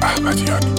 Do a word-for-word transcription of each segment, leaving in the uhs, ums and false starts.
احمدیانی.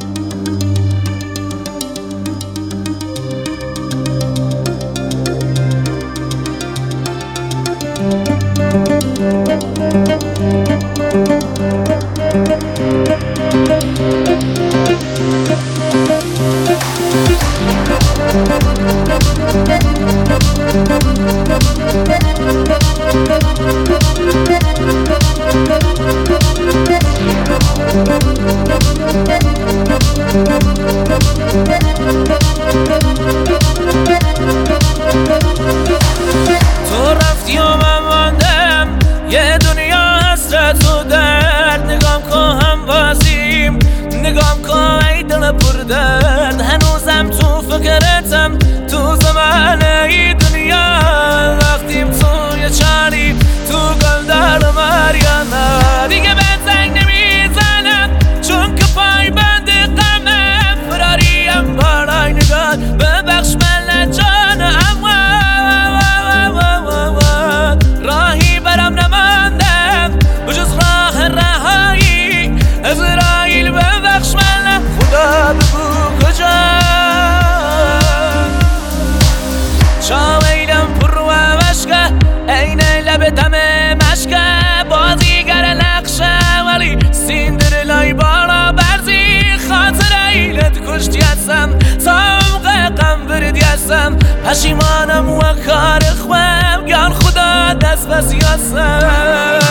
تو رفتی و من ماندم یه دنیا حسرت و درد. نگام کن هم بازیم، نگام کن ای دل پر درد. هنوزم تو فکرتم، تو زمان ای دنیا. وقتیم توی چاری، تو گلدار مریانه. دیگه به زنگ نمیزنم چون که پای بند غمم. فراریم بالای نگاه، ببخش من جانم. راهی برم نماندم بجز راه رهایی. عزراییل ببخش من، خدا بگو کجا. چاویلم پر و مشکه، این لب دم مشکه. بازیگر نقشه ولی سیندرلای بالا برزی. خاطر ایلت کشتی هستم، سامق غم بردی هستم. پشیمانم و کار خوام، گان خدا دست بسی هستم.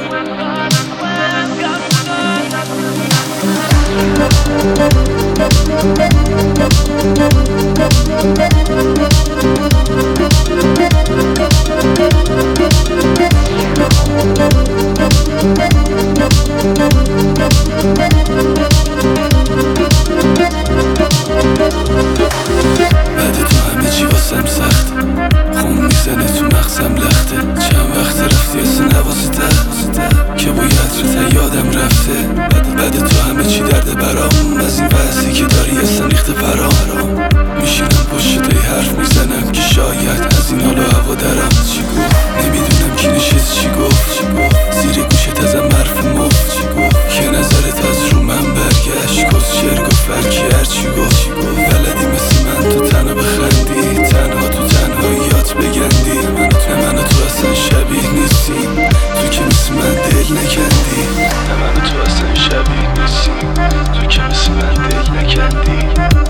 بعد تو همه چی واسم سخته، خون میزنه تو مغزم لخته. چند وقت رفتی اصلا نواسته که با یادرت یادم رفته. بعد, بعد تو همه چی درده برام، از این وضعی که داری اصلا ریخته پرام. میشینم پشت تای حرف میزنم که شاید از این حالا هوا درم. چی گفت نمیدونم کی نشست، چی گفت زیر گوشت ازم حرف مفت. چی گفت که نظرت از رو من برگشت، کس شعر گفت برکی هرچی گفت. بلدی مثل من تو تنها بخندی، تنها تو تنهاییات بگندی. نه من تو اصلا شبیه نیستیم، تو که مثل من دل نکندی. نه من تو اصلا شبیه نیستیم، تو که مثل من دل نکندی.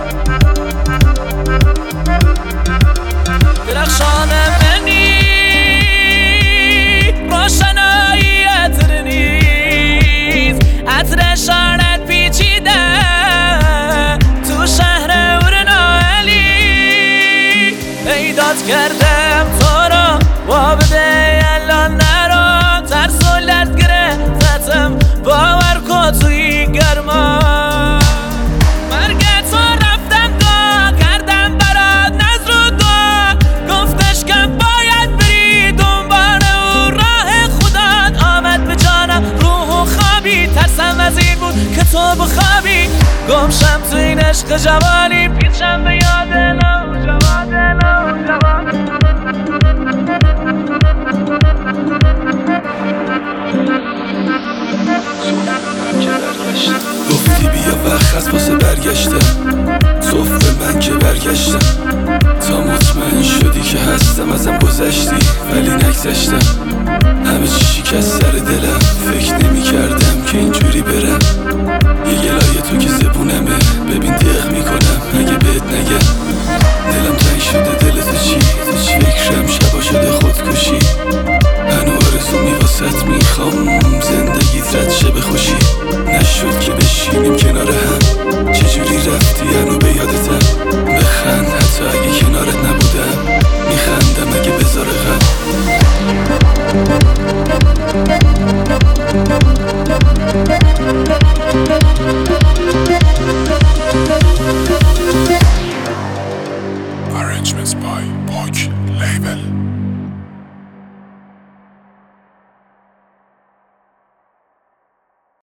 درخشان منی روشنایی عطر نیست، عطر شانت پیچیده تو شهر ورنالی. ایداد کردم تو رو و بده الان نرو. ترس و لرد گرفتم، باور کن توی گرما. مرگ تو رفتم دعا کردم برات نظر و دعا. گفتش که باید بری دنبال او، راه خودت آمد به جانم. روح و خوابی ترسم از این بود که تو بخوابی. گمشم تو این عشق جوانی، پیچم به یاد نوجوان نوجوان. گفتی بیا وقت از پاس برگشتم، صف به من که برگشتم. تا مطمئن شدی که هستم ازم گذشتی ولی نگذشتم. همه چی شکست سر دلم، فکر نمی کردم که اینجوری برم.